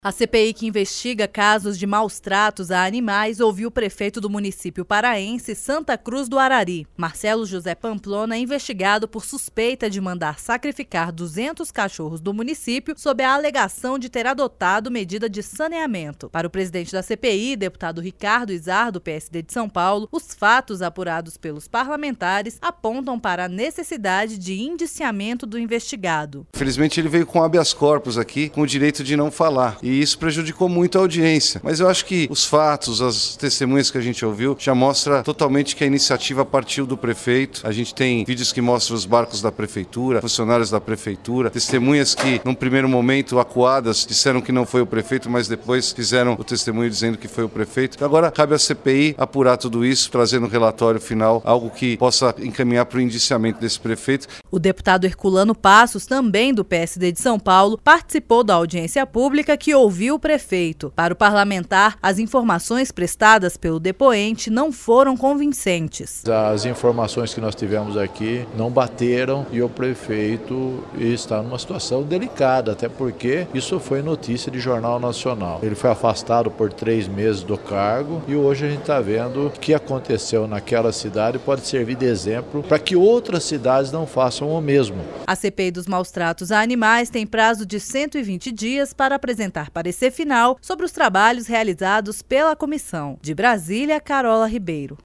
A CPI que investiga casos de maus tratos a animais ouviu o prefeito do município paraense Santa Cruz do Arari. Marcelo José Pamplona é investigado por suspeita de mandar sacrificar 200 cachorros do município sob a alegação de ter adotado medida de saneamento. Para o presidente da CPI, deputado Ricardo Izar, do PSD de São Paulo, os fatos apurados pelos parlamentares apontam para a necessidade de indiciamento do investigado. Felizmente ele veio com habeas corpus aqui, com o direito de não falar. E isso prejudicou muito a audiência. Mas eu acho que os fatos, as testemunhas que a gente ouviu, já mostra totalmente que a iniciativa partiu do prefeito. A gente tem vídeos que mostram os barcos da prefeitura, funcionários da prefeitura, testemunhas que, num primeiro momento, acuadas, disseram que não foi o prefeito, mas depois fizeram o testemunho dizendo que foi o prefeito. Então, agora cabe à CPI apurar tudo isso, trazendo no relatório final algo que possa encaminhar para o indiciamento desse prefeito. O deputado Herculano Passos, também do PSD de São Paulo, participou da audiência pública que ouviu o prefeito. Para o parlamentar, as informações prestadas pelo depoente não foram convincentes. As informações que nós tivemos aqui não bateram e o prefeito está numa situação delicada, até porque isso foi notícia de jornal nacional. Ele foi afastado por 3 meses do cargo e hoje a gente está vendo o que aconteceu naquela cidade pode servir de exemplo para que outras cidades não façam o mesmo. A CPI dos maus tratos a animais tem prazo de 120 dias para apresentar parecer final sobre os trabalhos realizados pela comissão. De Brasília, Carola Ribeiro.